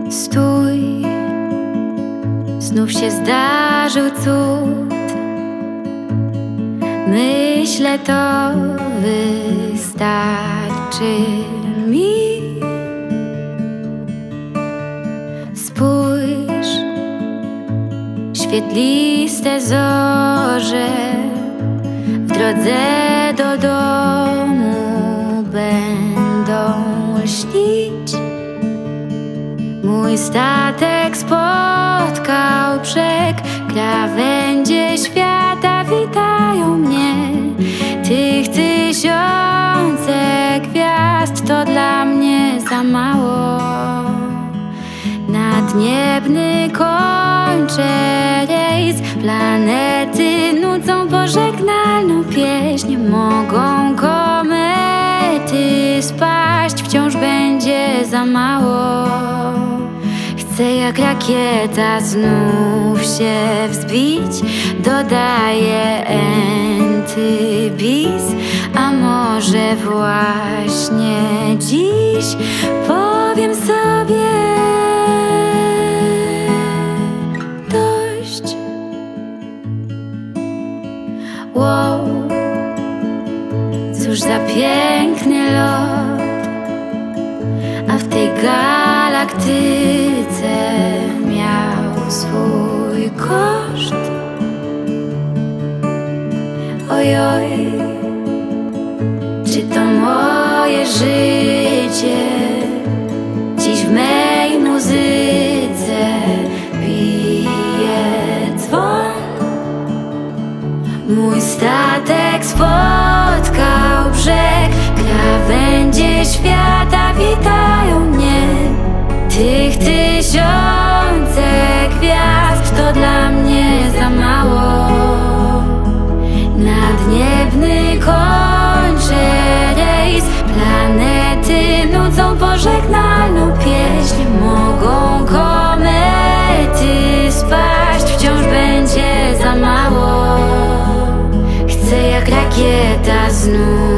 Stój, znów się zdarzył cud. Myślę, to wystarczy mi. Spójrz, świetliste zorze w drodze do domu będą śnić. Mój statek spotkał brzeg, krawędzie świata witają mnie. Tych tysiące gwiazd to dla mnie za mało. Nadniebny kończę rejs, planety nucą pożegnalną pieśń. Mogą komety spaść, wciąż będzie za mało. Chcę jak rakieta znów się wzbić. Dodaję enty bis, a może właśnie dziś powiem sobie dość. Wow, cóż za piękny lot, a w tej galaktyce miał swój koszt. Ojoj, czy to moje życie dziś w mej muzyce bije dzwon? Mój statek spotkał brzeg, krawędzie świata witają mnie. Tych tysiące gwiazd to dla mnie za mało. Nadniebny kończę rejs, planety nucą pożegnalną pieśń. Mogą komety spaść, wciąż będzie za mało. Chcę jak rakieta znów